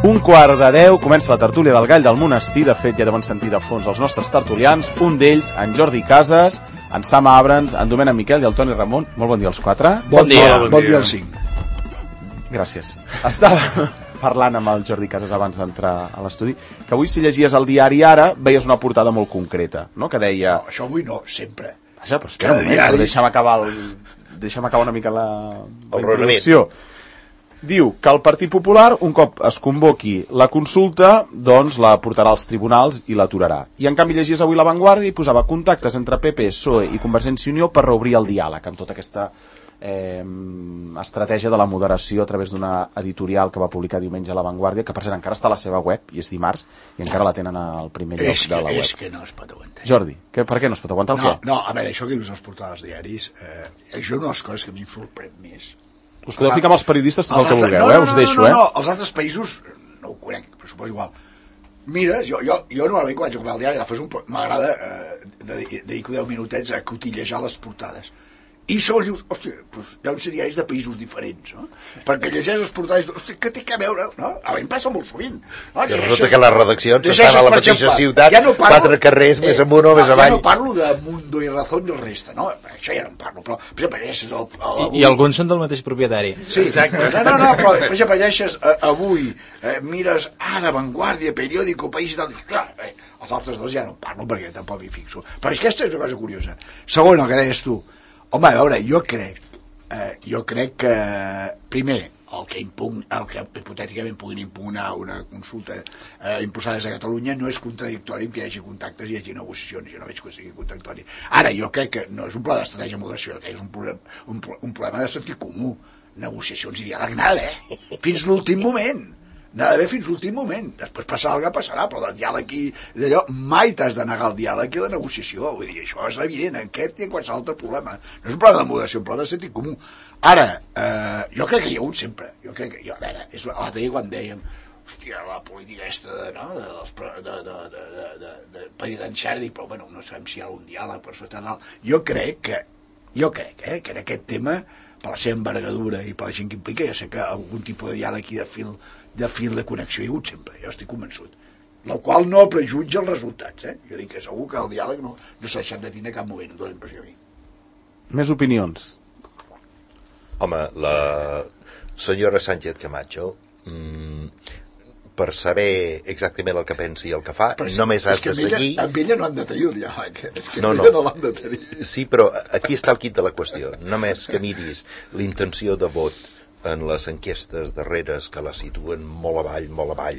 9:15, comença la tertúlia del Gall del Monestir. De fet, ja deuen sentir de fons els nostres tertulians. Un d'ells, en Jordi Casas, en Sam Abrams, en Domènec Miquel i el Toni Ramon. Molt bon dia als quatre. Bon dia als 5. Gràcies. Estava parlant amb el Jordi Casas abans d'entrar a l'estudi, que avui, si llegies el diari Ara, veies una portada molt concreta, no? Que deia... No, això avui no, sempre. Vaja, però espera un moment, però deixa'm acabar una mica la introducció. Diu que el Partit Popular, un cop es convoqui la consulta, doncs la portarà als tribunals i l'aturarà. I en canvi llegies avui La Vanguardia i posava contactes entre PP, PSOE i Convergència i Unió per reobrir el diàleg, amb tota aquesta estratègia de la moderació a través d'una editorial que va publicar diumenge a La Vanguardia, que per cert encara està a la seva web, i és dimarts, i encara la tenen al primer lloc de la web. És que no es pot aguantar. Jordi, per què no es pot aguantar el què? No, a veure, això que dius als portals diaris, això és una de les coses que a mi em sorprèn més. Us podeu ficar amb els periodistes tot el que vulgueu, us deixo, No, els altres països no ho conec, però suposo igual. Mira, jo normalment quan vaig a comprar el diari m'agrada dedico 10 minutets a cotillejar les portades. I segons dius, hòstia, doncs deuen ser diaris de països diferents, no? Perquè llegeix les portades, hòstia, què té a veure, no? A mi em passa molt sovint. I resulta que les redaccions estan a la mateixa ciutat, 4 carrers més amunt o més avall. Ja no parlo de Mundo i Razón i el resta, no? Això ja no en parlo, però, per exemple, llegeixes I alguns són del mateix propietari. Sí, exacte. No, però, per exemple, llegeixes avui, mires Ara, Vanguardia, Periódico, País i tal, clar, els altres dos ja no en parlo perquè tampoc m'hi fixo. Però aquesta és una cosa curiosa. Segon, el que deies tu, home, a veure, jo crec que primer el que hipotèticament puguin impugnar una consulta impulsada des de Catalunya no és contradictori amb que hi hagi contactes i hi hagi negociacions. Jo no veig que sigui contradictori. Ara, jo crec que no és un pla d'estratègia de moderació, que és un problema de sentit comú. Negociacions i diàleg, nada, fins l'últim moment. N'ha d'haver fins l'últim moment. Després passarà el que passarà, però del diàleg i d'allò mai t'has de negar el diàleg i la negociació. Vull dir, això és evident en aquest i en qualsevol altre problema. No és un problema de moderació, un problema de sentit comú. Ara, jo crec que hi ha hagut sempre. A veure, l'altre dia quan dèiem hòstia, la política de penitenciari, però bueno, no sabem si hi ha un diàleg per sota dalt. Jo crec que en aquest tema, per la seva envergadura i per la gent que implica, ja sé que algun tipus de diàleg i de fil de connexió hi ha hagut sempre, jo estic convençut, la qual no prejutja els resultats, jo dic que segur que el diàleg no s'ha deixat de tenir a cap moment, em dóna l'impressió a mi. Més opinions? Home, la senyora Sánchez Camacho, per saber exactament el que pensa i el que fa, només has de seguir... Amb ella no han de tenir el diàleg, és que amb ella no l'han de tenir. Sí, però aquí està el quid de la qüestió, només que miris l'intenció de vot en les enquestes darreres que la situen molt avall,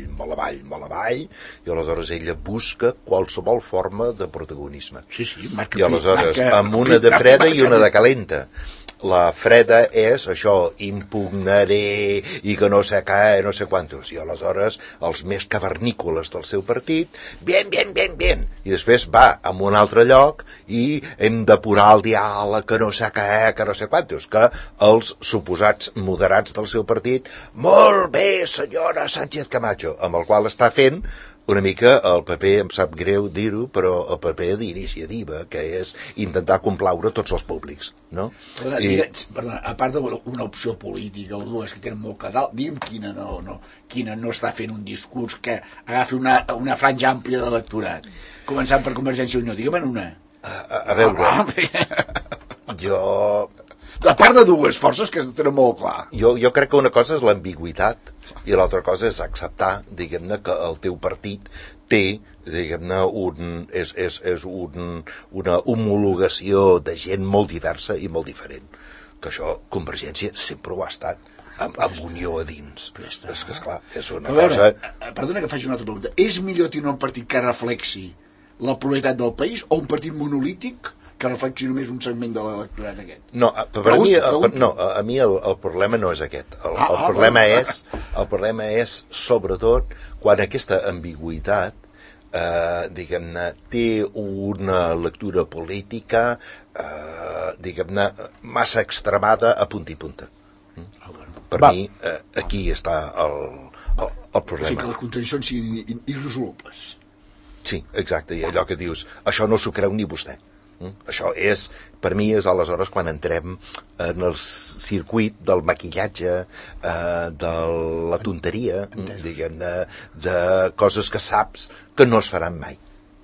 i aleshores ella busca qualsevol forma de protagonisme. Sí, i aleshores, amb una de freda i una de calenta. La freda és això, impugnaré i que no sé què, no sé quantos, i aleshores els més cavernícoles del seu partit, bien, i després va a un altre lloc i hem d'apurar el diàleg, que no sé què, que no sé quantos, que els suposats moderats del seu partit, molt bé, senyora Sánchez Camacho, amb el qual està fent una mica el paper, em sap greu dir-ho, però el paper d'iniciativa, que és intentar complaure tots els públics, no? Perdona, a part d'una opció política o dues que tenen molt cadal, digue'm quina no està fent un discurs que agafi una franja àmplia d'electorat, començant per Convergència i Unió, digue'm una. A veure, jo... A part de dues forces que tenen molt clar. Jo crec que una cosa és l'ambigüitat i l'altra cosa és acceptar, diguem-ne, que el teu partit té, diguem-ne, una homologació de gent molt diversa i molt diferent. Que això, Convergència, sempre ho ha estat, amb unió a dins. És que, esclar, és una cosa... Perdona que faci una altra pregunta. És millor tenir un partit que reflexi la pluralitat del país o un partit monolític que reflexi només un segment de l'electorat aquest? No, a mi el problema no és aquest. El problema és, sobretot, quan aquesta ambigüitat, diguem-ne, té una lectura política, diguem-ne, massa extremada a punta i punta. Per mi, aquí està el problema. O sigui, que les contradiccions siguin irresolubles. Sí, exacte, i allò que dius, això no s'ho creu ni vostè. Això és, per mi, és aleshores quan entrem en el circuit del maquillatge, de la tonteria, diguem-ne, de coses que saps que no es faran mai.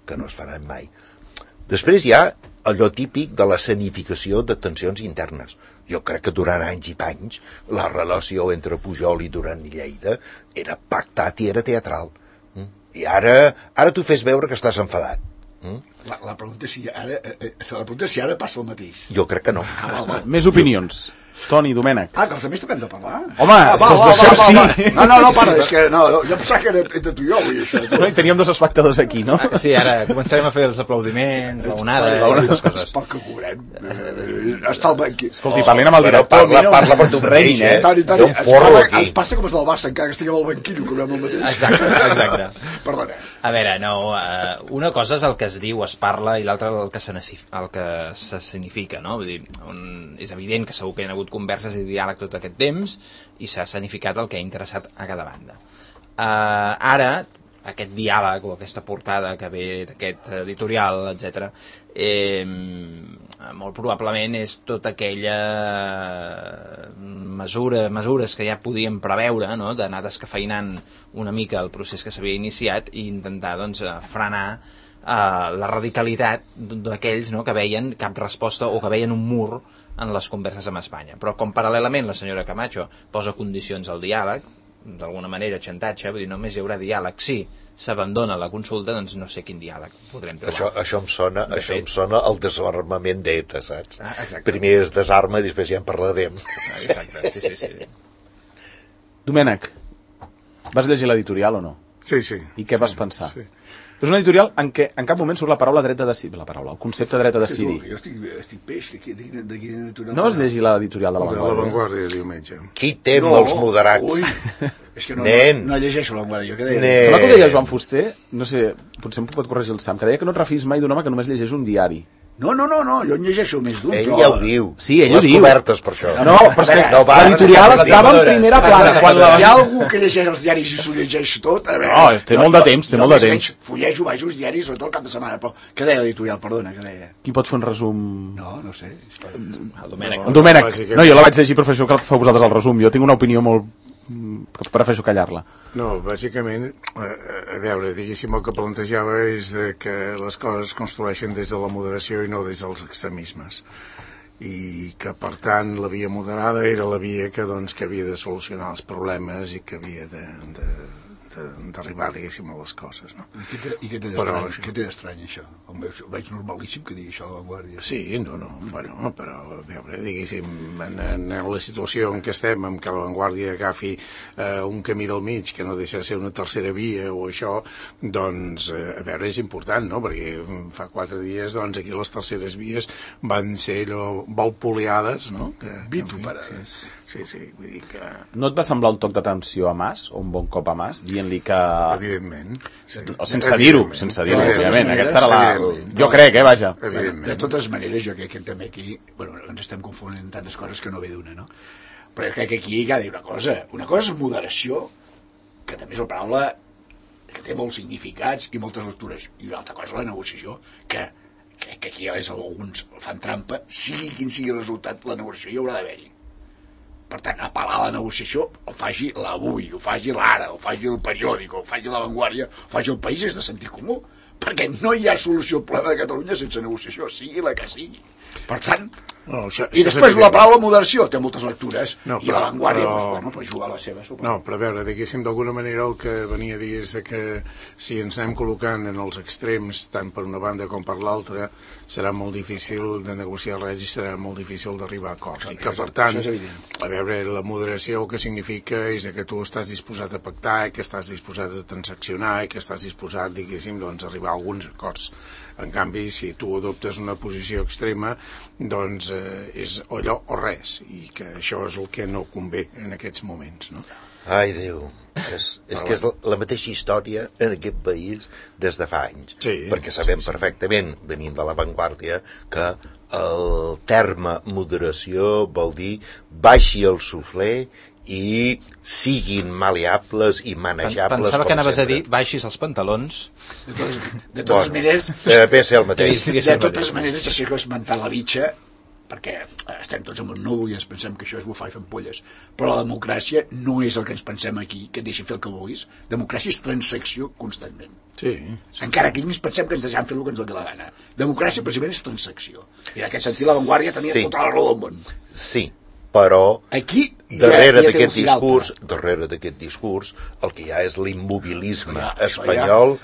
Després hi ha allò típic de la escenificació de tensions internes. Jo crec que durant anys i panys la relació entre Pujol i Duran i Lleida era pactat i era teatral. I ara tu fes veure que estàs enfadat. La pregunta és si ara passa el mateix. Jo crec que no. Més opinions. Toni, Domènec. Que els altres també hem de parlar. Home, si els deixeu sí. No, para, és que jo pensava que era entre tu i jo avui, això. No, i teníem dos espectadors aquí, no? Sí, ara començarem a fer els aplaudiments, la onada, aquestes coses. Poc que cobrem. Està al banc. Escolti, parlin amb el director. Parla per tu mateix, Toni, Hi ha un forro aquí. ens passa com els del Barça, encara que estiguem al banquillo, cobrem el mateix. Exacte. Perdona. A veure, no, una cosa és el que es diu, es parla, i l'altra el que s'escenifica, no? Vull dir, és evident que segur que hi ha hagut converses i diàleg tot aquest temps i s'ha escenificat el que ha interessat a cada banda. Ara, aquest diàleg o aquesta portada que ve d'aquest editorial, etc., molt probablement és tota aquella mesures que ja podíem preveure, no? D'anar descafeinant una mica el procés que s'havia iniciat i intentar doncs, frenar la radicalitat d'aquells, no? Que veien cap resposta o que veien un mur en les converses amb Espanya. Però com paral·lelament la senyora Camacho posa condicions al diàleg, d'alguna manera xantatge, vull dir, només hi haurà diàleg si s'abandona la consulta, doncs no sé quin diàleg podrem trobar. Això em sona el desarmament d'ETA, saps? Exacte. Primer es desarma i després ja en parlarem. Exacte, sí. Domènec, vas llegir l'editorial o no? Sí. I què vas pensar? Sí. És una editorial en què en cap moment surt la paraula dret a decidir, el concepte dret a decidir. Jo estic peix, de quina editorial... No vas llegir l'editorial de La De Vanguardia? La Vanguardia, diumenge. Qui tem els moderats? Ui, és que no llegeixo La Vanguardia, jo què deia? Sembla que ho deia Joan Fuster, no sé, potser em pot corregir el Sam, que deia que no et refis mai d'un home que només llegeix un diari. No, jo en llegeixo més d'un. Ell ja ho diu. Sí, ell ho diu. Les cobertes, per això. No, però és que l'editorial estava en primera plana. Quan hi ha algú que llegeix els diaris i s'ho llegeix tot... No, té molt de temps, Fullejo, vaig els diaris, sobretot el cap de setmana, però què deia l'editorial, perdona, què deia? Qui pot fer un resum? No sé. El Domènec. El Domènec. No, jo la vaig llegir, però això que feu vosaltres el resum. Jo tinc una opinió molt... que prefereixo callar-la. No, bàsicament, a veure, diguéssim, el que plantejava és que les coses es construeixen des de la moderació i no des dels extremismes. I que, per tant, la via moderada era la via que havia de solucionar els problemes i que havia d'arribar, diguéssim, a les coses, no? I què té d'estrany, això? Veig normalíssim que digui això a La Vanguardia. Sí, bueno, però, a veure, diguéssim, en la situació en què estem, en què La Vanguardia agafi un camí del mig, que no deixa de ser una tercera via o això, doncs, a veure, és important, no? Perquè fa 4 dies, doncs, aquí les terceres vies van ser allò molt poliades, no? Vituperades. Sí, vull dir que... No et va semblar un toc d'atenció a Mas, o un bon cop a Mas, dient-li que... Evidentment. Sense dir-ho, òbviament. Aquesta era la... Jo crec, vaja. De totes maneres, jo crec que també aquí... Bueno, ens estem confonent tantes coses que no ve d'una, no? Però jo crec que aquí hi ha de dir una cosa. Una cosa és moderació, que també és una paraula que té molts significats i moltes lectures. I una altra cosa és la negociació, que aquí alguns fan trampa, sigui quin sigui el resultat, la negociació hi haurà d'haver-hi. Per tant, apel·lar a la negociació, ho faci l'Avui, ho faci l'Ara, ho faci el Periòdic, ho faci la Vanguardia, ho faci el País, és de sentit comú, perquè no hi ha solució al problema de Catalunya sense negociació, sigui la que sigui. Per tant, i després la paraula moderació té moltes lectures, i la Vanguardia pues juga a les seves. No, però a veure, diguéssim, d'alguna manera el que venia a dir és que si ens anem col·locant en els extrems, tant per una banda com per l'altra, serà molt difícil de negociar res i serà molt difícil d'arribar a acords. I que, per tant, a veure, la moderació el que significa és que tu estàs disposat a pactar, que estàs disposat a transaccionar i que estàs disposat, diguéssim, doncs, a arribar a alguns acords. En canvi, si tu adoptes una posició extrema, doncs és allò o res, i que això és el que no convé en aquests moments, no? Ai, Déu, és que és la mateixa història en aquest país des de fa anys, perquè sabem perfectament, venint de La Vanguardia, que el terme moderació vol dir baixi el suflé i siguin maleables i manejables. Pensava que anaves a dir baixis els pantalons. De totes maneres, ve a ser el mateix. de totes maneres, això que has esmentat la bitxa, perquè estem tots amb un núvol i ens pensem que això és bufar i fer ampolles, però la democràcia no és el que ens pensem aquí, que et deixin fer el que vulguis. Democràcia és transacció constantment. Sí. Encara que ens pensem que ens deixem fer el que ens doni la gana. Democràcia precisament és transacció, i en aquest sentit la Vanguardia tenia tota la raó del món. Sí, però aquí darrere d'aquest discurs el que hi ha és l'immobilisme espanyol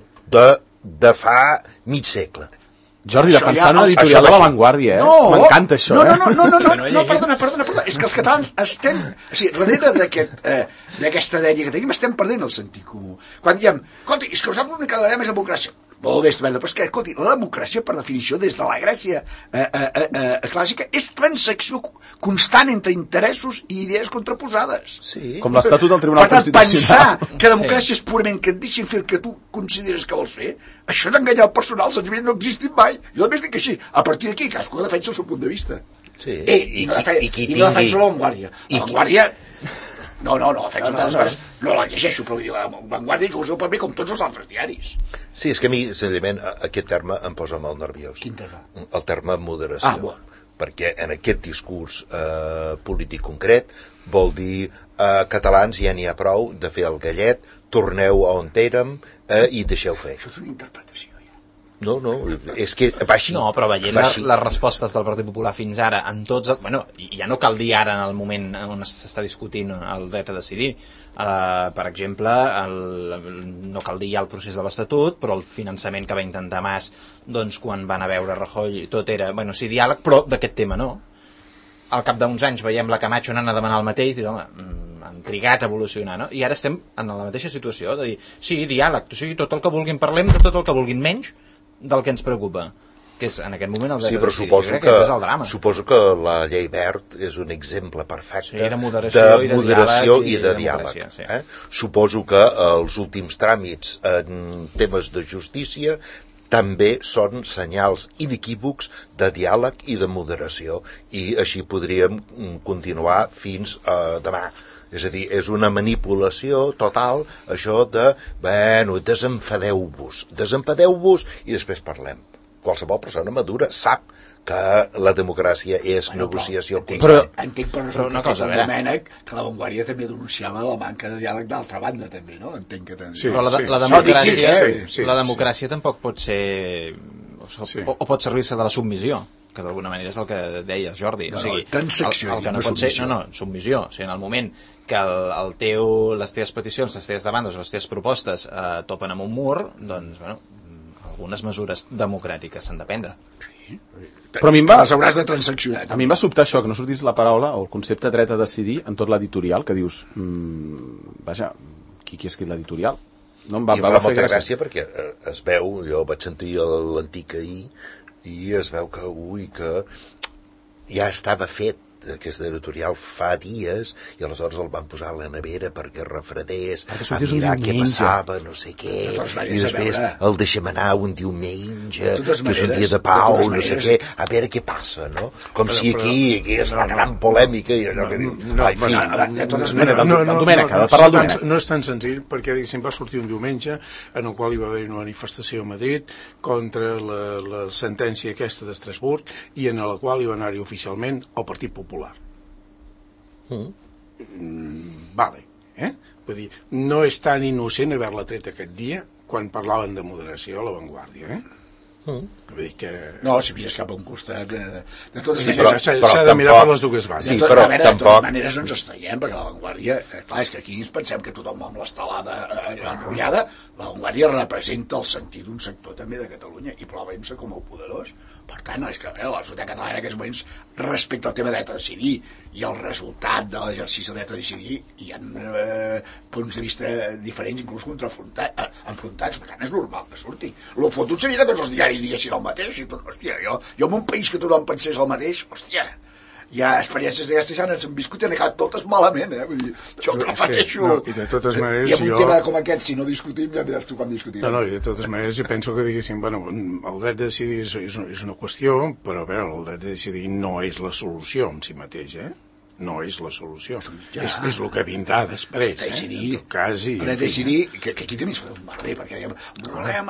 de fa mig segle. Jordi, defensant una editorial de La Vanguardia, m'encanta això. No, perdona, és que els catalans estem, o sigui, darrere d'aquesta dèria que tenim estem perdent el sentit comú. Quan diem, escolta, és que nosaltres l'únic que donarem és democràcia. Molt bé, estupenda, però és que, escolti, la democràcia, per definició, des de la Grècia clàssica, és transacció constant entre interessos i idees contraposades. Sí. Com l'Estatut del Tribunal Constitucional. Pensar que democràcia és purament que et deixin fer el que tu consideres que vols fer, això és enganyar el personal, senzillament no ha existit mai. Jo també dic així, a partir d'aquí, cadascú defensa el seu punt de vista. Sí. I no defensa la Vanguardia. La Vanguardia... No, defensa totes les coses. No la llegeixo, però la Vanguardia juga el seu paper com tots els altres diaris. Sí, és que a mi, senzillament, aquest terme em posa molt nerviós. Quin terme? El terme moderació. Bueno. Perquè en aquest discurs polític concret vol dir catalans ja n'hi ha prou de fer el gallet, torneu a on érem i deixeu fer. Això és una interpretació. No, és que va així. No, però veient les respostes del Partit Popular fins ara en tots... Bueno, ja no cal dir ara en el moment on s'està discutint el dret a decidir. Per exemple, no cal dir ja el procés de l'Estatut, però el finançament que va intentar Mas, doncs, quan van a veure Rajoy, tot era, bueno, sí, diàleg, però d'aquest tema no. Al cap d'uns anys veiem la Camacho anant a demanar el mateix, dius, home, han trigat a evolucionar, no? I ara estem en la mateixa situació, de dir, sí, diàleg, sí, tot el que vulguin parlem, de tot el que vulguin menys del que ens preocupa, que és en aquest moment el dret a decidir. Sí, però suposo que la llei Wert és un exemple perfecte de moderació i de diàleg. Suposo que els últims tràmits en temes de justícia també són senyals inequívocs de diàleg i de moderació, i així podríem continuar fins demà. És a dir, és una manipulació total, això de, desenfadeu-vos i després parlem. Qualsevol persona madura sap que la democràcia és negociació constant. Entenc, però una cosa, Domènec, que la Vanguardia també denunciava la manca de diàleg d'altra banda, també, no? Entenc que també. Sí, però la democràcia tampoc pot ser... O pot servir-se de la submissió, que d'alguna manera és el que deies, Jordi. O sigui, el que no pot ser... submissió. O sigui, en el moment que les teves peticions, les teves demandes o les teves propostes topen amb un mur, doncs, bueno, algunes mesures democràtiques s'han de prendre. Sí. Però a mi les hauràs de transaccionar. A mi em va sobtar això, que no sortís la paraula o el concepte dret a decidir en tot l'editorial, que dius, vaja, qui ha escrit l'editorial? No, I fa molta gràcia perquè es veu, jo vaig sentir l'antic ahir, i es veu que ja estava fet aquest editorial fa dies, i aleshores el van posar a la nevera perquè refredés, a mirar què passava, no sé què, i després el deixem anar un diumenge, que és un dia de pau, no sé què, a veure què passa, no? Com si aquí hi hagués una gran polèmica i allò que diu... No és tan senzill, perquè diguéssim va sortir un diumenge en el qual hi va haver una manifestació a Madrid contra la sentència aquesta d'Estrasburg, i en la qual hi va anar-hi oficialment el Partit Popular. Vale, vull dir, no és tan innocent haver-la tret aquest dia quan parlaven de moderació a La Vanguardia, Vull dir que... No, si mires cap a un costat... De totes maneres, s'ha de mirar per les dues bases. De totes maneres no ens estranyem, perquè La Vanguardia... Clar, és que aquí ens pensem que tothom amb l'estelada enrotllada, La Vanguardia representa el sentit d'un sector també de Catalunya, i probablement un sector molt poderós. Per tant, és que la societat catalana en aquests moments, respecte al tema de dret a decidir i el resultat de l'exercici del dret a decidir, hi ha punts de vista diferents, inclús enfrontats. Per tant, és normal que surti. El fotut seria que tots els diaris diguessin el mateix, i tot, hòstia, jo en un país que tothom pensés el mateix, hòstia, hi ha experiències d'aquestes anys han viscut i han acabat totes malament, vull dir, jo que repeteixo. I de totes maneres, i amb un tema com aquest, si no discutim, ja diràs tu quan discutim. No, i de totes maneres jo penso que diguéssim, bueno, el dret de decidir és una qüestió, però a veure, el dret de decidir no és la solució en si mateix, no és la solució. És el que vindrà després. Decidir, que aquí també es fa un merder, perquè diem, volem...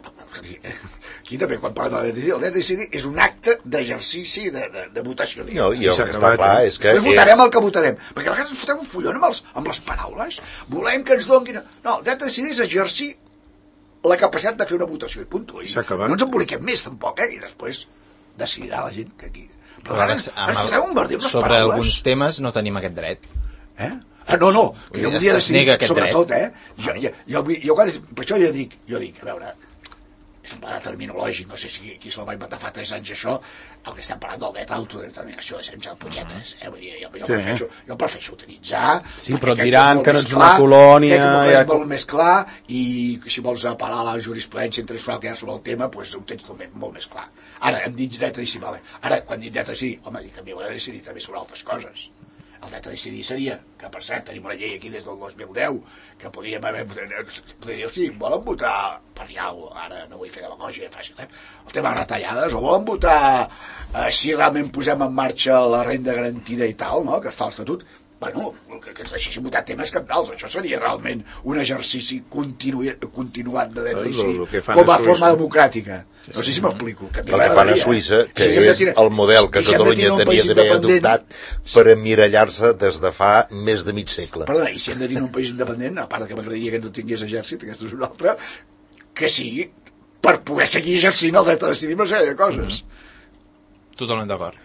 Aquí també, quan parlem de decidir, el dret a decidir és un acte d'exercici de votació. No, i el que està clar és que... Votarem el que votarem, perquè a vegades ens fotem un follon amb les paraules, volem que ens donin... No, el dret a decidir és exercir la capacitat de fer una votació, i punt. No ens emboliquem més, tampoc, i després decidirà la gent que aquí... Però ens fotem un merder amb les paraules. Sobre alguns temes no tenim aquest dret. No, que jo volia decidir, sobretot, jo per això jo dic, a veure, és un pla terminològic, no sé si qui se'l va inventar fa 3 anys això, el que estem parlant del dret a l'autodeterminació, de ser punyetes, vull dir, jo prefereixo utilitzar... Sí, però et diran que no ets una colònia... Que és molt més clar, i si vols apel·lar a la jurisprudència internacional que hi ha sobre el tema, doncs ho tens molt més clar. Ara, hem dit dret a decidir, vale. Ara, quan dic dret a decidir, home, dic que m'hi haurà de decidir també sobre altres coses. El dret a decidir seria, que per cert tenim una llei aquí des del 2010 que podríem haver dir, sí, volen votar per dir alguna cosa, ara no vull fer demagògia fàcil, el tema de retallades, o volen votar si realment posem en marxa la renda garantida i tal, no? Que està al estatut. Bueno, que ens deixessin votar temes cabdals, això seria realment un exercici continuat de dret a decidir com a forma democràtica. No sé si m'explico. El que fan a Suïssa, que és el model que Catalunya tenia d'haver adoptat per emmirallar-se des de fa més de mig segle. Perdona, i si hem de tenir un país independent, a part que m'agradaria que no tingués exèrcit, aquesta és una altra, que sigui per poder seguir exercint el dret a decidir una sèrie de coses. Totalment d'acord.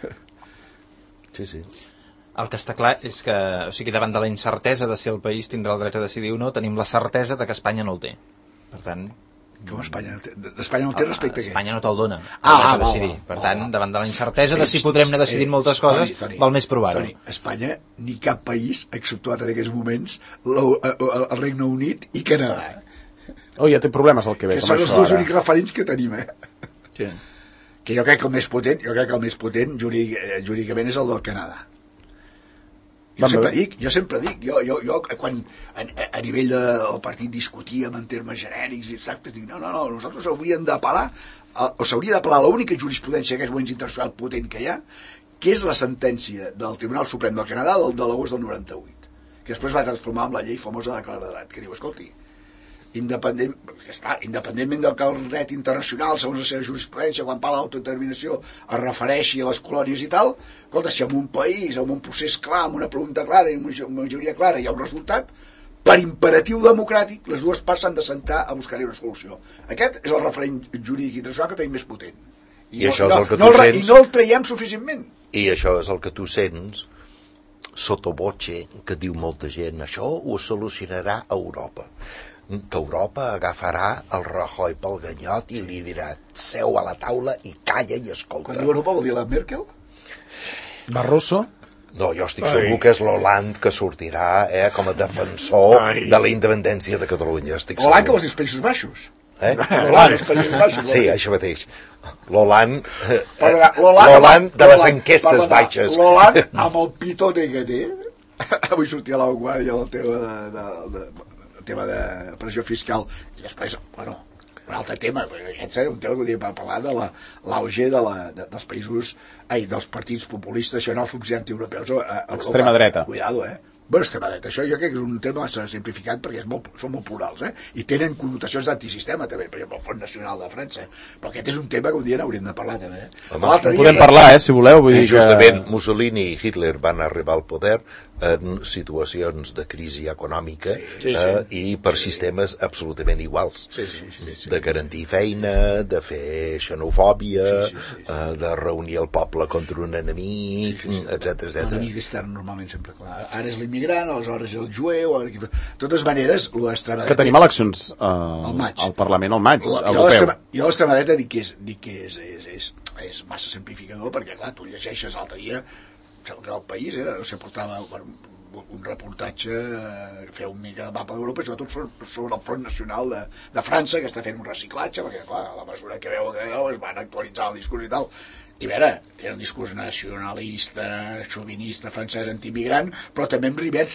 Sí. El que està clar és que, o sigui, davant de la incertesa de si el país tindrà el dret a decidir o no, tenim la certesa de que Espanya no el té. Per tant... Com Espanya no té? Espanya no té respecte a què? Espanya no te'l dona, el dret a decidir. Per tant, davant de la incertesa de si podrem anar decidint moltes coses, val més provar-ho. Espanya, ni cap país, exceptuat en aquests moments, el Regne Unit i Canadà. Ja té problemes el Quebec. Que són els dos únics referents que tenim, Sí. Que jo crec que el més potent, jurídicament és el del Canadà. Jo sempre dic, jo quan a nivell del partit discutíem en termes genèrics i exactes, dic, no, nosaltres hauríem d'apel·lar, o s'hauria d'apel·lar a l'única jurisprudència en aquests moments internacional potent que hi ha, que és la sentència del Tribunal Suprem del Canadà de l'agost del 98, que després va transformar en la llei famosa de claredat, que diu, escolti, independentment del que el dret internacional, segons la seva jurisprudència, quan parla d'autodeterminació, es refereixi a les colònies i tal, escolta, si en un país, amb un procés clar, amb una pregunta clara i una majoria clara hi ha un resultat, per imperatiu democràtic, les dues parts s'han de sentar a buscar-hi una solució. Aquest és el referent jurídic internacional que tenim més potent. I no el traiem suficientment. I això és el que tu sents sotto voce, que diu molta gent, això ho solucionarà Europa. Que Europa agafarà el Rajoy pel ganyot i li dirà seu a la taula i calla i escolta. Quan diu Europa vol dir la Merkel? Barroso? No, jo estic segur que és l'Hollande que sortirà com a defensor de la independència de Catalunya. Hollande que vols dir els Països Baixos? Sí, això mateix. L'Hollande de les enquestes baixes. L'Hollande amb el pitote que té. Avui sortia a la Vanguardia el tema de pressió fiscal. I després, un altre tema, aquest és un tema que podríem parlar de l'auge dels països, dels partits populistes, xenòfobs i antieuropeus a Europa. Extrema dreta. Cuidado, Bueno, extrema dreta, això jo crec que és un tema massa simplificat perquè són molt plurals, i tenen connotacions d'antisistema també, per exemple el Front Nacional de França, però aquest és un tema que un dia n'hauríem de parlar també. Podem parlar, si voleu. Vull dir justament Mussolini i Hitler van arribar al poder en situacions de crisi econòmica i per sistemes absolutament iguals, de garantir feina, de fer xenofòbia, de reunir el poble contra un enemic, etc. L'enemic extern normalment sempre clar. Ara és l'immigrant, aleshores el jueu, de totes maneres que tenim eleccions al Parlament al maig europeu. Jo l'extrema dreta dic que és massa simplificador perquè clar, tu llegeixes l'altre dia que el país portava un reportatge que feia un mica de mapa d'Europa, sobretot sobre el Front Nacional de França, que està fent un reciclatge, perquè clar, a la mesura que veu que es van actualitzar el discurs i tal, i a veure, tenen un discurs nacionalista, xovinista, francès, antiimigrant, però també amb rivets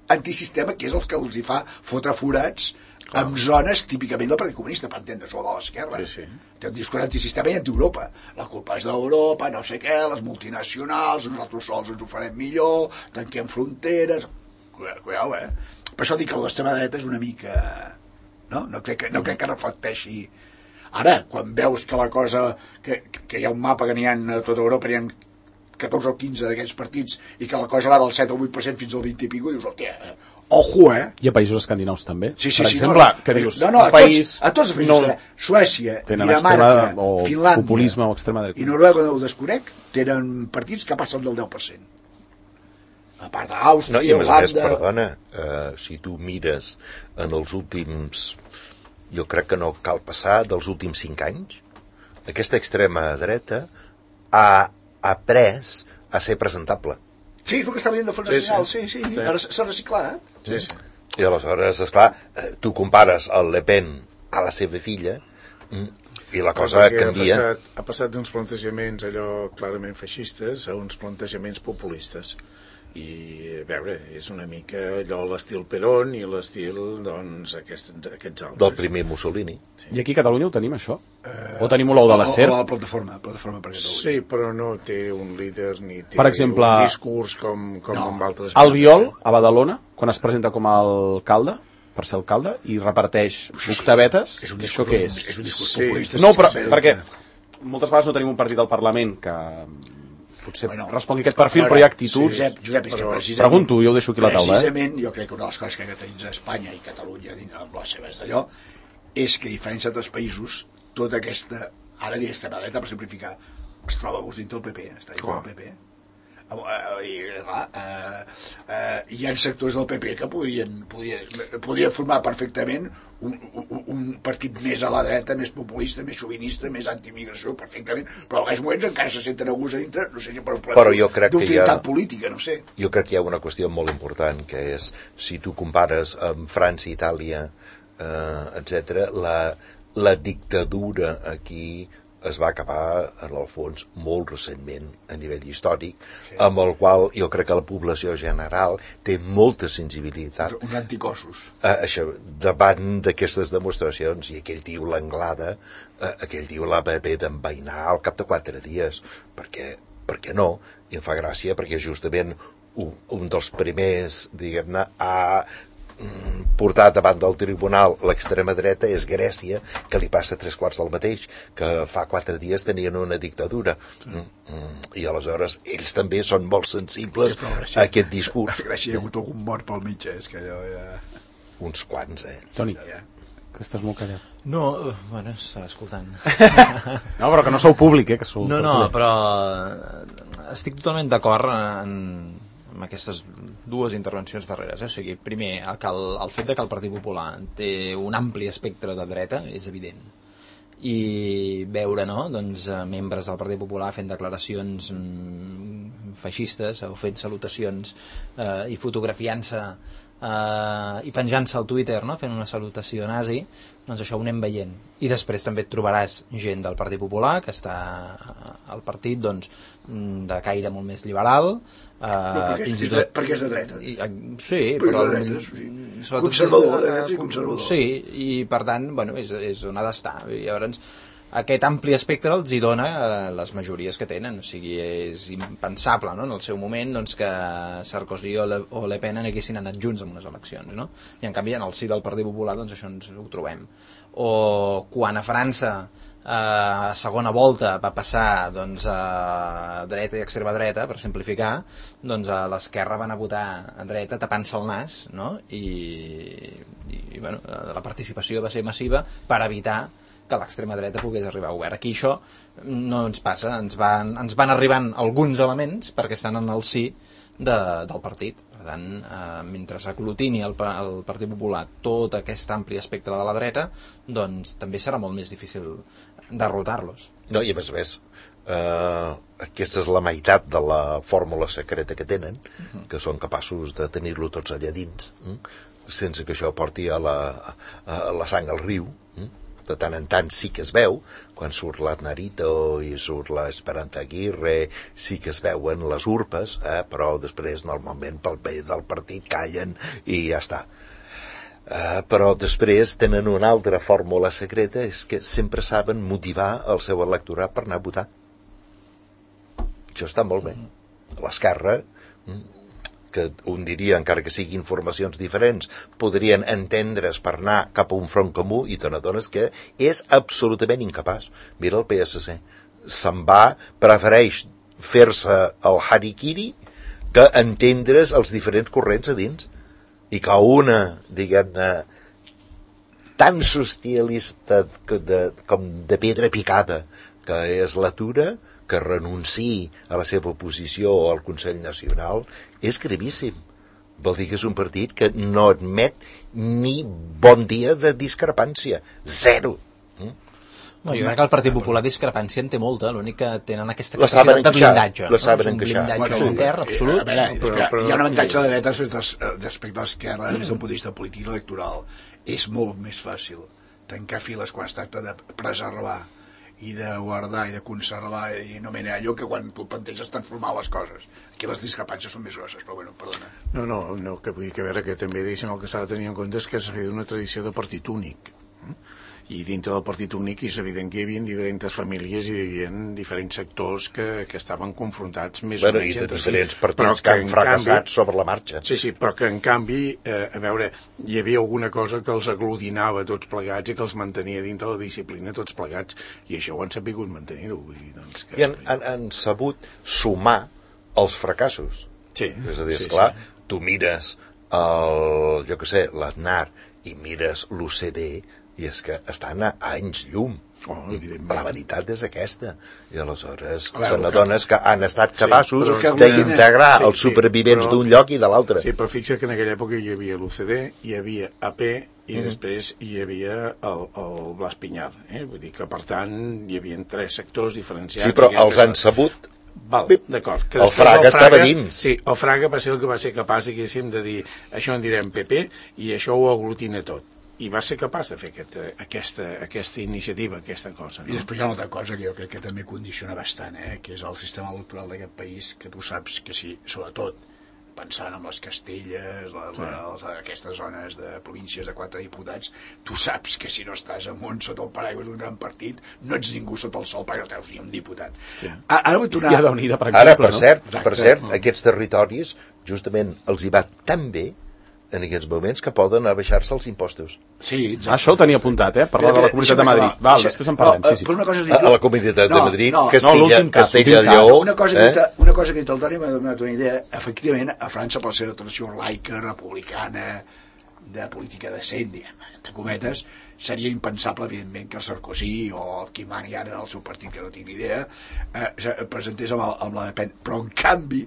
antisistema, que és el que els hi fa fotre forats en zones típicament del Partit Comunista, per entendre's, o de l'esquerra. Sí. Té un discurs antisistema i anti-Europa. La culpa és d'Europa, no sé què, les multinacionals, nosaltres sols ens ho farem millor, tanquem fronteres... Cuidao, Per això dic que l'extrema dreta és una mica... No crec que reflecteixi... Ara, quan veus que la cosa... que hi ha un mapa que n'hi ha a tota Europa, n'hi ha 14 o 15 d'aquests partits, i que la cosa va del 7 o 8% fins al 20 i pico, dius, hòstia, ojo, Hi ha països escandinaus també. Sí, per exemple, que dius, un país... a tots els països, Suècia, Dinamarca, Finlàndia, populisme o extrema dreta. i Noruega, no ho desconec, tenen partits que passen del 10%. A part d'Àustria, I a més, Holanda... perdona, si tu mires en els últims... Jo crec que no cal passar dels últims 5 anys, aquesta extrema dreta ha après a ser presentable. Sí, és el que estava dient del Front Nacional, sí. Ara s'ha reciclat. Sí. I aleshores, esclar, tu compares el Le Pen a la seva filla i la cosa canvia. Ha passat d'uns plantejaments allò clarament feixistes a uns plantejaments populistes. I, a veure, és una mica allò l'estil Perón i l'estil, doncs, aquests altres. Del primer Mussolini. Sí. I aquí a Catalunya ho tenim, això? O tenim l'ou de la SER? La plataforma per Catalunya. Sí, però no té un líder ni té per exemple, un discurs com amb altres... Albiol, a Badalona, quan es presenta com a alcalde, per ser alcalde, i reparteix octavetes, això què és? És un discurs populista. No, però perquè moltes vegades no tenim un partit al Parlament que... potser respongui aquest perfil, però hi ha actituds... Josep, és que precisament... Pregunto, jo ho deixo aquí a la taula. Precisament, jo crec que una de les coses que caracteritza Espanya i Catalunya amb les seves d'allò és que, a diferència d'altres països, tota aquesta, ara diré extrema dreta per simplificar, es troba a gust dintre el PP, està dintre el PP. Hi ha sectors del PP que podrien formar perfectament un partit més a la dreta, més populista, més xovinista, més anti-immigració, perfectament, però en aquests moments encara se senten a gust a dintre, no sé si per un problema d'utilitat política, no sé. Jo crec que hi ha una qüestió molt important, que és, si tu compares amb França, Itàlia, etc., la dictadura aquí es va acabar, en el fons, molt recentment a nivell històric, amb el qual jo crec que la població general té molta sensibilitat. Uns anticossos. Davant d'aquestes demostracions, i aquell tio l'Anglada, aquell tio la va haver d'envainar al cap de 4 dies, perquè no, i em fa gràcia, perquè justament un dels primers, diguem-ne, a portat davant del tribunal l'extrema dreta és Grècia, que li passa 3/4 del mateix, que fa 4 dies tenien una dictadura. I aleshores ells també són molt sensibles a aquest discurs. A Grècia hi ha hagut algun mort pel mig, és que allò ja... Uns quants, Toni, que estàs molt callat. No, bueno, estava escoltant. No, però que no sou públic, que sou... No, però estic totalment d'acord amb aquestes dues intervencions darreres. O sigui, primer, el fet que el Partit Popular té un ampli espectre de dreta és evident. I veure, no?, doncs, membres del Partit Popular fent declaracions feixistes o fent salutacions i fotografiant-se i penjant-se al Twitter, no?, fent una salutació nazi, doncs això ho anem veient. I després també et trobaràs gent del Partit Popular que està al partit, doncs, de caire molt més liberal, perquè és de dreta. Sí, però conservador. Sí, i per tant, bueno, és on ha d'estar. I llavors aquest ampli espectre els hi dona les majories que tenen. O sigui, és impensable, no?, en el seu moment, doncs, que Sarkozy o Le Pen haguessin anat junts en unes eleccions, no? I en canvi en el si del Partit Popular, doncs, això ens ho trobem. O quan a França a segona volta va passar, doncs, a dreta i extrema dreta, per simplificar, doncs a l'esquerra van a votar a dreta tapant-se el nas, no? I bueno, la participació va ser massiva per evitar que l'extrema dreta pogués arribar a govern. Aquí això no ens passa, ens van arribant alguns elements perquè estan en el si del partit. Per tant, mentre s'aglutini el Partit Popular tot aquest ampli espectre de la dreta, doncs també serà molt més difícil derrotar-los. No, i a més, aquesta és la meitat de la fórmula secreta que tenen, que són capaços de tenir-lo tots allà dins, sense que això porti a la sang al riu, de tant en tant sí que es veu, quan surt l'Aznarito i surt l'Esperanta Aguirre, sí que es veuen les urpes, però després normalment pel bé del partit callen i ja està. Però després tenen una altra fórmula secreta, és que sempre saben motivar el seu electorat per anar a votar. Això està molt bé. L'esquerra, que un diria, encara que siguin formacions diferents, podrien entendre's per anar cap a un front comú, i te n'adones que és absolutament incapaç. Mira el PSC, se'n va, prefereix fer-se el harikiri que entendre's els diferents corrents a dins, i que una, diguem-ne, tan socialista com de pedra picada, que és l'Atura, que renunciï a la seva oposició al Consell Nacional, és gravíssim. Vol dir que és un partit que no admet ni bon dia de discrepància. Zero. No, jo crec que el Partit Popular discrepància en té molta, l'únic que tenen aquesta capacitat de blindatge. La saben encaixar. Un blindatge intern, absolut. Hi ha un avantatge de la dreta respecte a l'esquerra des d'un punt de vista polític i electoral. És molt més fàcil tancar files quan es tracta de preservar i de guardar i de conservar i anomenar allò que quan tu planteges transformar les coses. Aquí les discrepàncies són més grosses, però bueno, perdona. No, que vull dir que a veure que també diguéssim el que s'ha de tenir en compte és que s'ha fet una tradició de partit únic. I dintre del partit únic és evident que hi havia diferents famílies i hi havia diferents sectors que estaven confrontats més o menys i de diferents partits que han fracassat sobre la marxa. Sí, però que en canvi, a veure, hi havia alguna cosa que els aglutinava tots plegats i que els mantenia dintre la disciplina tots plegats, i això ho han sabut mantenir-ho. Doncs I han sabut sumar els fracassos. Sí. És a dir, esclar, tu mires l'Aznar i mires l'UCD, i és que estan a anys llum. La veritat és aquesta. I aleshores te n'adones que han estat capaços d'integrar els supervivents d'un lloc i de l'altre. Sí, però fixa't que en aquella època hi havia l'UCD, hi havia AP i després hi havia el Blas Piñar. Vull dir que, per tant, hi havia 3 sectors diferenciats. Sí, però els han sabut. Val, d'acord. El Fraga estava dins. Sí, el Fraga va ser el que va ser capaç, diguéssim, de dir això en direm PP i això ho aglutina tot. I va ser capaç de fer aquesta iniciativa, aquesta cosa. No? I després hi ha una altra cosa que jo crec que també condiciona bastant, que és el sistema electoral d'aquest país, que tu saps que sí, sobretot pensant en les Castelles, aquestes zones de províncies de 4 diputats, tu saps que si no estàs amunt sota el paraigua d'un gran partit, no ets ningú sota el sol perquè no treus ni un diputat. Sí. Ara vull tornar... Ara, per cert, aquests territoris justament els hi va tan bé en aquests moments que poden abaixar-se els impostos. Sí, això ho tenia apuntat, parlar de la Comunitat de Madrid. Val, després en parlem. Però una cosa és a la Comunitat de Madrid, Castella, Lleó... Una cosa que el Toni m'ha donat una idea. Efectivament, a França, per la seva tradició laica, republicana, de política decent, diguem, entre cometes, seria impensable, evidentment, que el Sarkozy o el qui mani ara en el seu partit, que no tinc ni idea, presentés amb la Le Pen. Però, en canvi,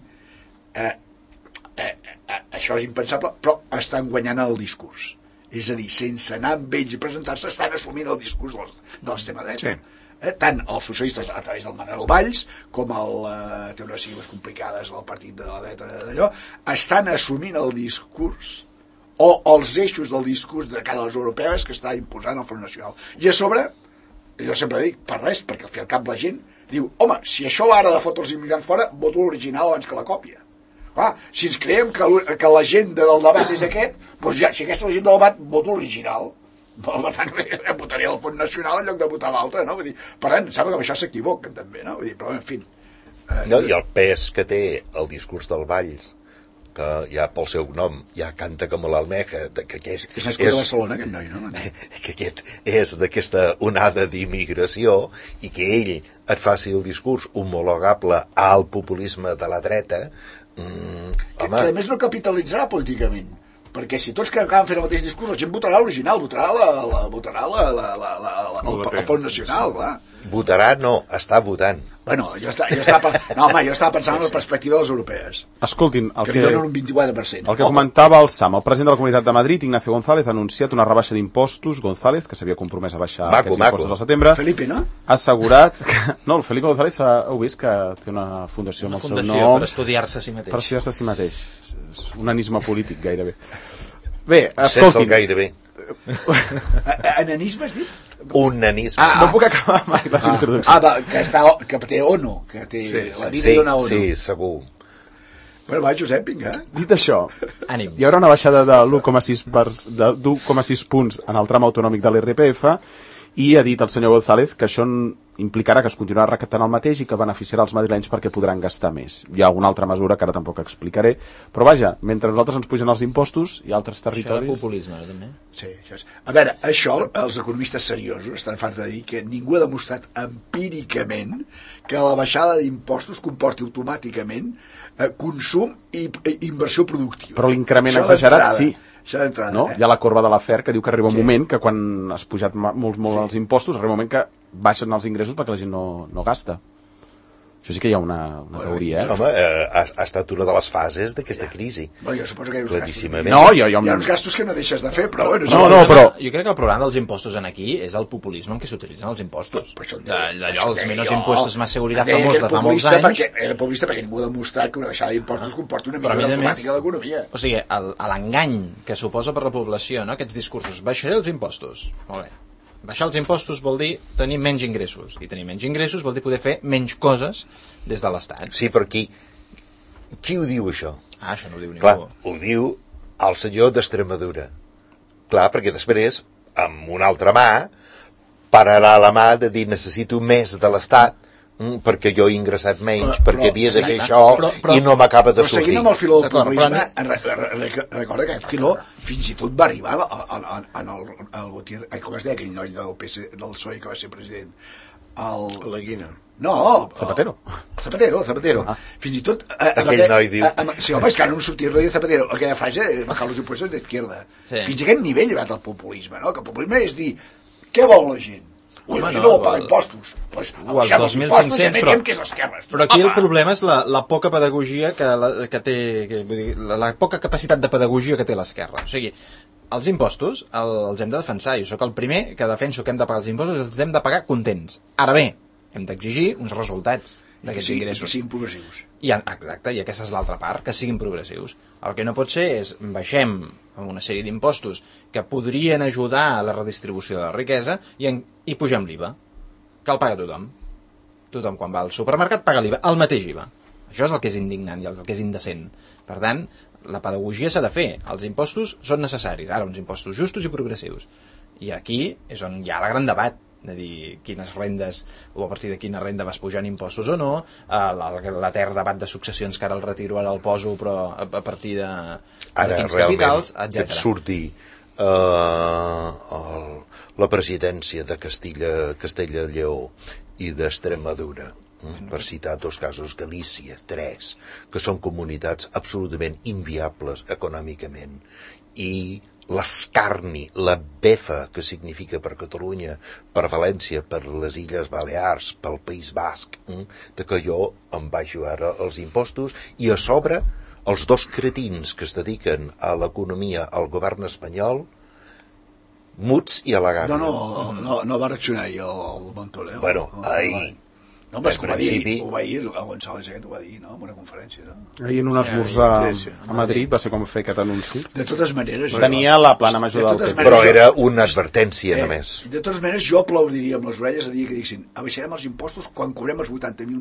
això és impensable, però estan guanyant el discurs. És a dir, sense anar amb ells i presentar-se, estan assumint el discurs de l'extrema dreta. Sí. Tant els socialistes a través del Manuel Valls com té unes sigles complicades el partit de la dreta d'allò, estan assumint el discurs o els eixos del discurs de cara a les europees que està imposant el Front Nacional. I a sobre, jo sempre dic, per res, perquè al fi al cap la gent diu, home, si això va ara de fotre els immigrants fora, voto l'original abans que la còpia. Clar, si ens creiem que l'agenda del debat és aquest, doncs ja, si aquesta és l'agenda del debat, voto l'original. Per tant, votaria el Front Nacional en lloc de votar l'altre, no? Vull dir, per tant, sembla que amb això s'equivoquen també, no? Vull dir, però, en fi... No, i el pes que té el discurs del Valls, que ja pel seu nom ja canta com l'Almeja, que és nascut a Barcelona, aquest noi, no? Que aquest és d'aquesta onada d'immigració i que ell et faci el discurs homologable al populisme de la dreta, que a més no capitalitzarà políticament, perquè si tots que acaben fent el mateix discurs, la gent votarà l'original, votarà el Front Nacional, clar. Votarà no, està votant. Bueno, jo estava pensant en la perspectiva de les europees. Escoltin, que li donen un 24%. El que comentava el SAM, el president de la Comunitat de Madrid, Ignacio González, ha anunciat una rebaixa d'impostos. González, que s'havia compromès a baixar aquests impostos al setembre, Felipe, no? Ha assegurat que... No, el Felipe González heu vist que té una fundació amb el seu nom per estudiar-se a si mateix. Per estudiar-se a si mateix. És un anisme polític, gairebé. Bé, escoltin... Sense el gairebé. Ananisme, has dit? Onanisme. No puc acabar mai les introduccions. Que té ONU, que té la vida Sí, d'una ONU. sí, segur. Bueno, va, Josep, vinga. Dit això, Ànims. hi haurà una baixada de l'1,6 punts en el tram autonòmic de l'IRPF i ha dit el senyor González que això implicarà que es continuarà recaptant el mateix i que beneficiarà els madrilenys perquè podran gastar més. Hi ha alguna altra mesura que ara tampoc explicaré, però vaja, mentre nosaltres ens pugen els impostos i altres territoris... Això de populisme, també. Sí, això és. A veure, això, els economistes seriosos estan farts de dir que ningú ha demostrat empíricament que la baixada d'impostos comporti automàticament consum i inversió productiva. Però l'increment exagerat sí. Això d'entrada. No? Hi ha la corba de l'afer que diu que arriba un moment que quan has pujat molt els impostos arriba un moment que baixen els ingressos perquè la gent no gasta. Això sí que hi ha una teoria, Home, ha estat una de les fases d'aquesta crisi. Bueno, jo suposo que hi ha uns Claríssimament. gastos. Hi ha uns gastos que no deixes de fer, però bueno... però... Jo crec que el problema dels impostos en aquí és el populisme en què s'utilitzen els impostos. D'allò, els menys impostos, més seguretat famós de fa molts anys... Era populista perquè ningú ha demostrat que una baixada d'impostos comporta una millora automàtica de l'economia. O sigui, l'engany que suposa per la població, no?, aquests discursos, baixaré els impostos. Molt bé. Baixar els impostos vol dir tenir menys ingressos, i tenir menys ingressos vol dir poder fer menys coses des de l'Estat. Sí, però qui ho diu, això? Això no ho diu ningú. Clar, ho diu el senyor d'Extremadura. Clar, perquè després, amb una altra mà, pararà la mà de dir necessito més de l'Estat, perquè jo he ingressat menys, perquè havia de fer això i no m'acaba de sortir. Però seguint amb el filó del populisme, recorda que aquest filó fins i tot va arribar al Gutiérrez, com es deia aquell noi del PSOE que va ser president? La Guina. No, Zapatero. Zapatero. Fins i tot... Aquell noi diu... Sí, home, és que ara no sortia de Zapatero. Aquella frase, bajar los impuestos de izquierda. Fins a aquest nivell ha anat el populisme, no? Que el populisme és dir, què vol la gent? Ui, no vol pagar impostos. Pues, o els 2.500, però aquí el problema és la poca pedagogia que té, vull dir, la poca capacitat de pedagogia que té l'esquerra. O sigui, els impostos els hem de defensar. Jo sóc el primer que defenso que hem de pagar els impostos i els hem de pagar contents. Ara bé, hem d'exigir uns resultats d'aquests ingressos. Que siguin progressius. Exacte, i aquesta és l'altra part, que siguin progressius. El que no pot ser és baixem una sèrie d'impostos que podrien ajudar a la redistribució de la riquesa i pugem l'IVA, que el paga tothom. Tothom quan va al supermercat paga l'IVA, el mateix IVA. Això és el que és indignant i el que és indecent. Per tant, la pedagogia s'ha de fer. Els impostos són necessaris. Ara, uns impostos justos i progressius. I aquí és on hi ha el gran debat de dir quines rendes o a partir de quina renda vas pujant impostos o no, l'etern debat de successions que ara el retiro, ara el poso, però a partir de quins capitals, etc. Que et surti la presidència de Castella-Lleó i d'Extremadura, per citar dos casos, Galícia, 3, que són comunitats absolutament inviables econòmicament, i l'escarni, la befa que significa per Catalunya, per València, per les Illes Balears, pel País Basc, de que jo em baixo ara els impostos i a sobre els dos cretins que es dediquen a l'economia al govern espanyol muts i a la gana. No va reaccionar ahir el Montoleo. Bueno, ahir... No, però és que ho va dir, el González aquest ho va dir, no?, en una conferència, no? Ahir en un esmorzar a Madrid va ser com fer aquest anunci. De totes maneres... Tenia la plana major del PP. Però era una advertència, només. De totes maneres, jo aplaudiria amb les orelles a dir que diguessin abaixarem els impostos quan cobrem els 80.000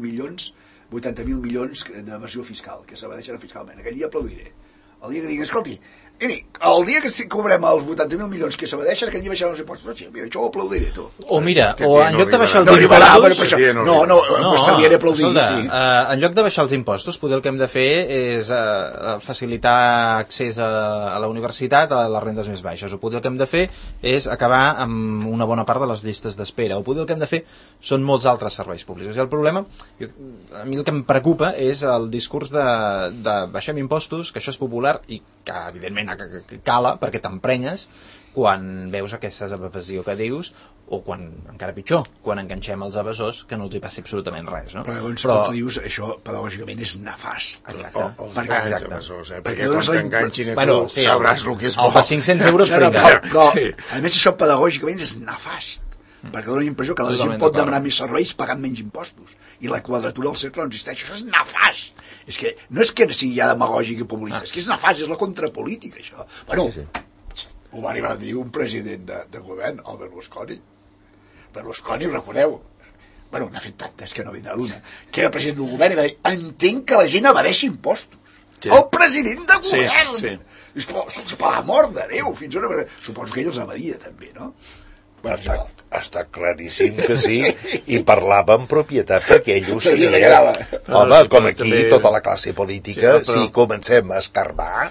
milions d'evasió fiscal, que s'evadeixen fiscalment. Aquell dia aplaudiré. El dia que diguin, escolti, el dia que cobrem els 80.000 milions que s'evadeixen, aquell dia baixaran els impostos. Mira, això ho aplaudiré, tu. O mira, en lloc de baixar els impostos... No, m'estaria aplaudir. En lloc de baixar els impostos, potser el que hem de fer és facilitar accés a la universitat a les rendes més baixes. O potser el que hem de fer és acabar amb una bona part de les llistes d'espera. O potser el que hem de fer són molts altres serveis públics. I el problema, a mi el que em preocupa és el discurs de baixem impostos, que això és popular i que evidentment cala perquè t'emprenyes quan veus aquesta evasió que dius o quan, encara pitjor, quan enganxem els evasors que no els hi passi absolutament res, no? Però llavors quan tu dius això pedagògicament és nefast. Exacte. Els evasors, perquè quan t'enganxin a tu sí, sabràs el que és bo. El fa 500 euros per a més això pedagògicament és nefast, perquè dona la impressió que la gent pot demanar més serveis pagant menys impostos i la quadratura del cercle no existeix. Això és nefast. És que no és que sigui ja demagògic i populista, és que és nefast, és la contrapolítica, això. Bueno, ho va arribar a dir un president de govern, Albert Berlusconi. Berlusconi, recordeu, bueno, n'ha fet tantes que no vindrà d'una, que era president del govern i va dir, entenc que la gent evadeixi impostos. Sí. El president de govern! Sí. Per l'amor de Déu, fins a una... Suposo que ell els evadia també, no? Bueno, està claríssim que sí, i parlava amb propietat perquè ell ho sabia. Home, com aquí tota la classe política, si comencem a escarbar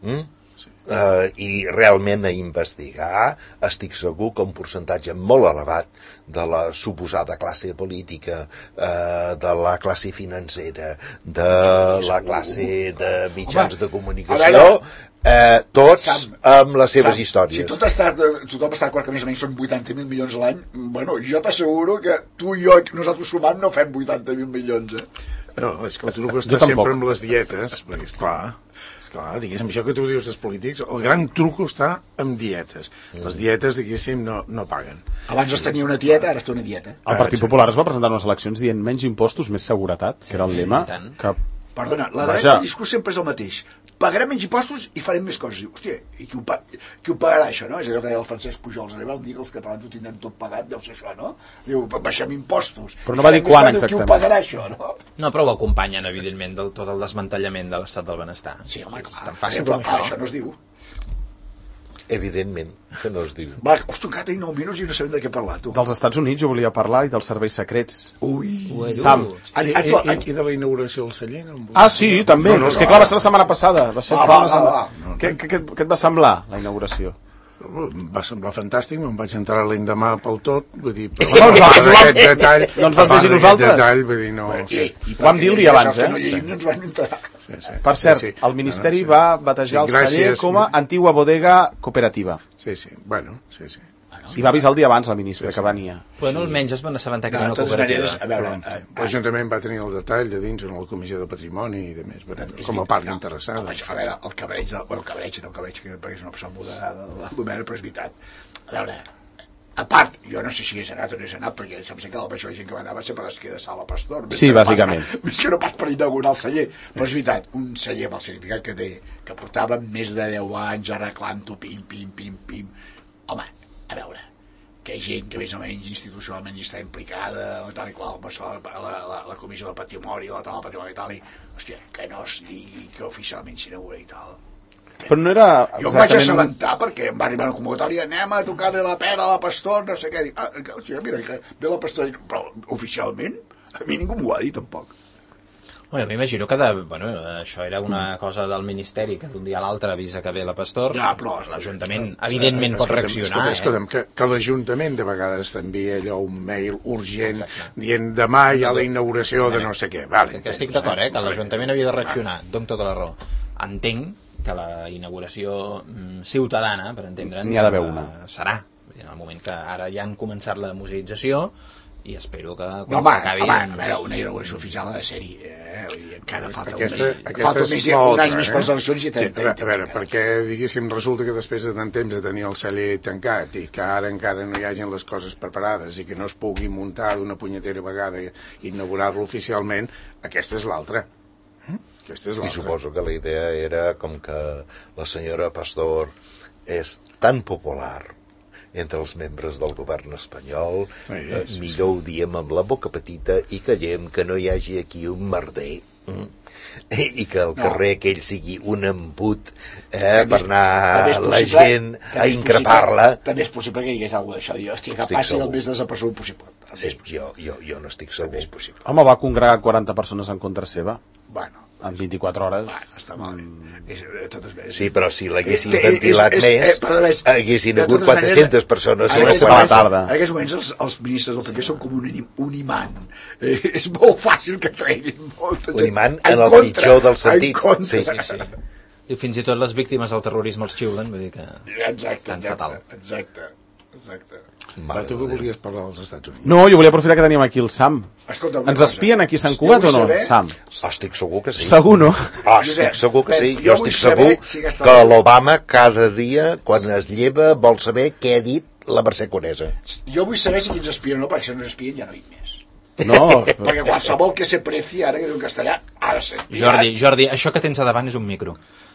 i realment a investigar, estic segur que un percentatge molt elevat de la suposada classe política, de la classe financera, de la classe de mitjans de comunicació, tots amb les seves històries. Si tothom està d'acord que més o menys són 80.000 milions a l'any, bueno, jo t'asseguro que tu i jo, nosaltres sumant, no fem 80.000 milions, No, és que el truc està sempre amb les dietes, perquè, esclar, diguéssim, això que tu dius dels polítics, el gran truco està amb dietes. Les dietes, diguéssim, no paguen. Abans es tenia una dieta, ara es té una dieta. El Partit Popular es va presentar en unes eleccions dient menys impostos, més seguretat, que era el lema. Perdona, la dreta, el discurs sempre és el mateix. Pagarem menys impostos i farem més coses. Diu, hòstia, i qui ho pagarà, això, no? És allò que deia el Francesc Pujols. Arriba un dia que els catalans ho tindran tot pagat, deu ser això, no? Diu, baixem impostos. Però no va dir quan, exactament. Qui ho pagarà, això, no? No, però ho acompanyen, evidentment, del tot el desmantellament de l'estat del benestar. Sí, home, és tan fàcil com això no es diu. Evidentment que no es diu. Va, us tocat 9 minuts i no sabem de què parlar, tu. Dels Estats Units jo volia parlar i dels serveis secrets. Ui, Sam. I de la inauguració del celler? Sí, també. És que clar, va ser la setmana passada. Què et va semblar, la inauguració? Va semblar fantàstic, me'n vaig entrar l'endemà pel tot, vull dir, però aquest detall... No ens vas llegir nosaltres? Detall, vull dir, no... Ho vam dir el dia abans, No ens van enterar. Per cert, el Ministeri va batejar el celler com a antigua bodega cooperativa. Sí, bueno, sí. I va avisar el dia abans la ministra que venia. Bueno, almenys es van assabentar que era una cooperativa. L'Ajuntament va tenir el detall de dins en la Comissió de Patrimoni i de més, com a part interessada. A veure, el cabreig, que és una persona moderada de l'Homer, però és veritat. A veure, a part, jo no sé si és anat o no és anat, perquè em sembla que la major gent que va anar va ser per l'esquer de Sala Pastor. Sí, bàsicament. Més que no pas per inaugurar el celler. Però és veritat, un celler amb el significat que té, que portava més de 10 anys arreglant-ho, pim. Home, a veure, que hi ha gent que més o menys institucionalment hi està implicada, tal i qual, la Comissió del Patrimoni, la taula del patrimoni i tal, hòstia, que no es digui que oficialment s'inaugura i tal. Però no era exactament... Jo em vaig assabentar perquè em va arribar una convocatòria, anem a tocar-li la pera a la Pastor, no sé què, dic, hòstia, mira, que ve la Pastor, però oficialment a mi ningú m'ho ha dit tampoc. Bueno, m'imagino que això era una cosa del Ministeri que d'un dia a l'altre avisa que ve la Pastor. Ja, però l'Ajuntament evidentment pot reaccionar. Escolta'm, que l'Ajuntament de vegades t'envia allò un mail urgent dient demà hi ha la inauguració de no sé què. Vale. Que estic d'acord, que l'Ajuntament havia de reaccionar. Dono tota la raó. Entenc que la inauguració ciutadana, per entendre'ns, n'hi ha d'haver una. Serà. En el moment que ara ja han començat la museïtzació i espero que quan s'acabi... A veure, una inauguració oficial ha de ser-hi, encara falta un any més per les eleccions i a veure, perquè diguéssim resulta que després de tant temps de tenir el celler tancat i que ara encara no hi hagin les coses preparades i que no es pugui muntar d'una punyetera vegada i inaugurar-lo oficialment, aquesta és l'altra. I suposo que la idea era com que la senyora Pastor és tan popular entre els membres del govern espanyol, millor ho diem amb la boca petita i callem que no hi hagi aquí un merder i que el carrer aquell sigui un embut per anar la gent a increpar-la. També és possible que hi hagués alguna d'això, hòstia, que passi el més desapercebut possible. Sí, jo no estic segur. Home, va congregar 40 persones en contra seva. Bueno, en 24 hores. Està mal bé. Sí, però si l'haguessin ventilat més, haguessin hagut 400 persones a la tarda. En aquests moments els ministres del PP són com un imant. És molt fàcil que treguin molta gent. Un imant en el pitjor dels sentits. Sí. I fins i tot les víctimes del terrorisme els xiulen, vull dir que... Exacte. Va, tu que volies parlar dels Estats Units? No, jo volia aprofitar que teníem aquí el Sam. Ens espien aquí a Sant Cugat o no, Sam? Estic segur que sí. Segur, no? Estic segur que sí. Jo estic segur que l'Obama cada dia, quan es lleva, vol saber què ha dit la Mercè Conesa. Jo vull saber si qui ens espien o no, perquè si no ens espien ja no hi més. No. Perquè qualsevol que se preci, ara que diu en castellà, ha de ser espiat. Jordi, això que tens a davant és un micro.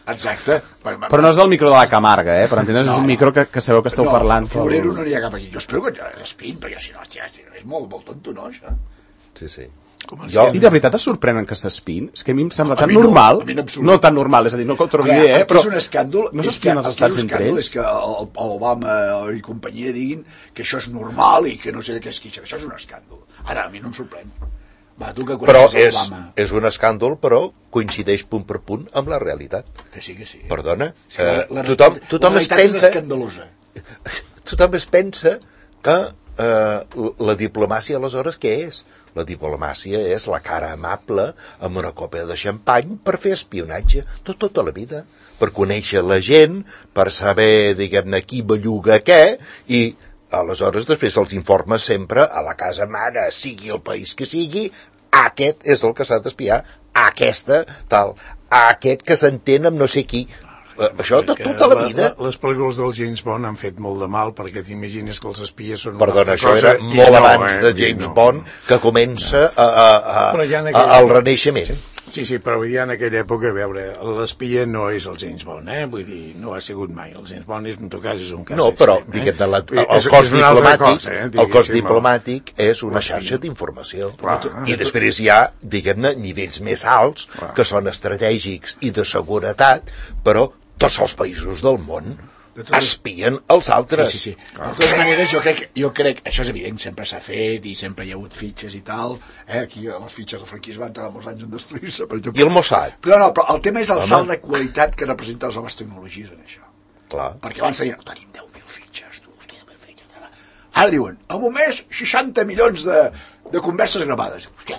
Exacte. Però no és el micro de la Camarga, per entendre's, és un micro que sabeu que esteu parlant. No, florero no n'hi ha cap aquí. Jo espero que l'espin, perquè si no, és molt tonto, no, això? Sí. I de veritat es sorprenen que s'espin? És que a mi em sembla tan normal, no tan normal, és a dir, no que ho trobi bé, però és un escàndol, no s'espinen els estats entre ells. És que Obama i companyia diguin que això és normal i que no sé de què es queixen. Això és un escàndol. Ara, a mi no em sorprèn. Va, tu que però és un escàndol, però coincideix punt per punt amb la realitat. Que sí. Perdona, tothom es pensa... és escandalosa. Tothom es pensa que la diplomàcia, aleshores, què és? La diplomàcia és la cara amable amb una copa de xampany per fer espionatge tota la vida, per conèixer la gent, per saber, diguem-ne, qui belluga què, i aleshores després els informes sempre a la casa mare, sigui el país que sigui, aquest és el que s'ha d'espiar, aquesta, tal, aquest que s'entén amb no sé qui. Això de tota la vida. Les pel·lícules del James Bond han fet molt de mal, perquè t'imagines que els espies són perdona, això cosa, era molt abans de James Bond, que comença al Renaixement. Sí, però ja en aquella època, a veure, l'espia no és el James Bond, vull dir, no ha sigut mai. El James Bond, en tot cas, és un cas extrem. Però, diguem-ne, el cos diplomàtic és una xarxa d'informació. I després hi ha, diguem-ne, nivells més alts, que són estratègics i de seguretat, però tots els països del món espien els altres. Sí. De totes maneres, jo crec, això és evident, sempre s'ha fet i sempre hi ha hagut fitxes i tal, aquí les fitxes del franquisme van tardar molts anys en destruir-se, per exemple. I el Mossad. Però el tema és el salt de qualitat que representa les noves tecnologies en això. Clar. Perquè abans tenien, tenim 10.000 fitxes, ara diuen, en un mes 60 milions de converses gravades. Hòstia,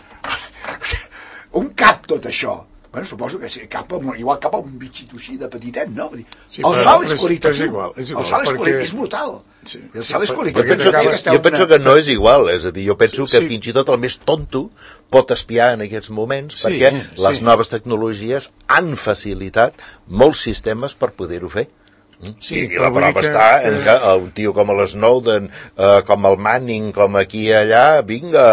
on cap tot això? Bueno, suposo que igual cap a un bitxito així de petitet, no? El salt és qualitatiu. El salt és brutal. El salt és qualitatiu. Jo penso que no és igual, és a dir, jo penso que fins i tot el més tonto pot espiar en aquests moments, perquè les noves tecnologies han facilitat molts sistemes per poder-ho fer. I la prova està en que un tio com l'Snowden, com el Manning, com aquí i allà, vinga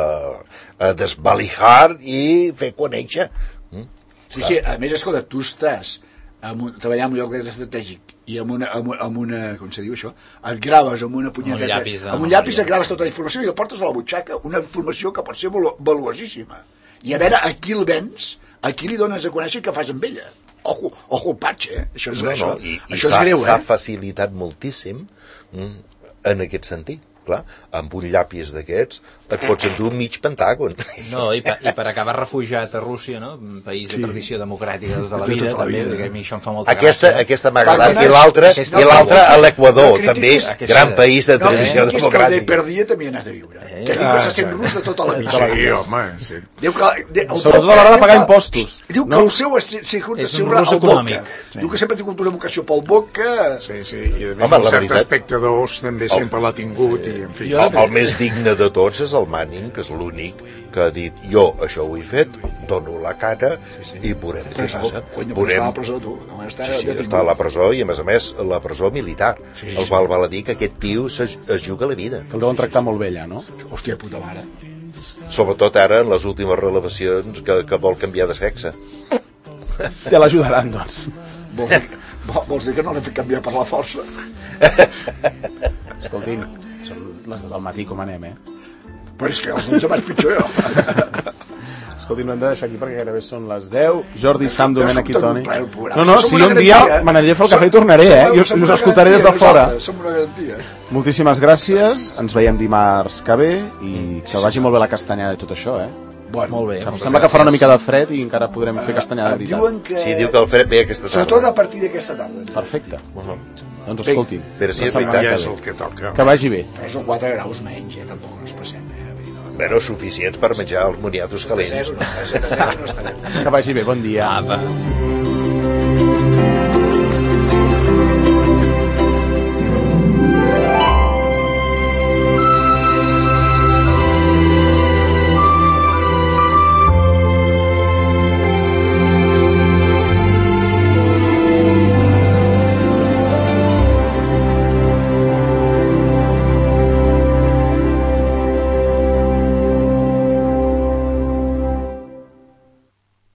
a desvalijar i fer conèixer. Sí, a més, escolta, tu estàs treballant en un lloc estratègic i amb una, com se diu això, et graves amb una punyeteta, amb un llapis et graves tota la informació i el portes a la butxaca, una informació que pot ser valuosíssima. I a veure a qui el vens, a qui li dones a conèixer què fas amb ella. Ojo el patxe, això és greu. S'ha facilitat moltíssim en aquest sentit. Clar, amb un llapis d'aquests et pots endur mig pentàgon. No, i per acabar refugiat a Rússia, no? Un país de tradició democràtica de tota la vida, també, que a mi això em fa molta gràcia. Aquesta m'ha agradat, i l'altra a l'Equador, també, gran país de tradició democràtica. No, que el de Perdia també ha anat a viure, que diu que se sent rus de tota la vida. Sí, home, sí. Sobretot a l'hora de pagar impostos. Diu que el seu és un rus econòmic. Diu que sempre ha tingut una vocació pel boca. Sí, i a més un cert aspecte d'os també sempre l'ha tingut. El més digne de tots és el Manning, que és l'únic que ha dit jo això ho he fet, dono la cara i veurem què passa. Està a la presó i a més la presó militar, el qual val a dir que aquest tio es juga la vida. Que el deuen tractar molt bé allà, no? Hòstia puta mare. Sobretot ara en les últimes relevacions que vol canviar de sexe. Ja l'ajudaran, doncs. Vols dir que no l'he fet canviar per la força? Escoltin, són les del matí com anem, Però és que els 11 vaig pitjor jo. Escolti, no hem de deixar aquí perquè gairebé són les 10. Jordi, Sam, Domènec i Toni. No, si un dia m'aniré a fer el cafè i tornaré, Jo us escoltaré des de fora. Som una garantia. Moltíssimes gràcies, ens veiem dimarts que ve i que vagi molt bé la castanyada i tot això, Bueno, molt bé. Sembla que farà una mica de fred i encara podrem fer castanyada de veritat. Sí, diu que el fred ve aquesta tarda. Sobretot a partir d'aquesta tarda. Perfecte. Doncs escolti, però sí, és veritat. Ja és el que toca. Que vagi bé. 3 o 4 graus menys, tampoc no ens passem, Bueno, suficients per menjar els moniatos calents. Que vagi bé, bon dia. Apa.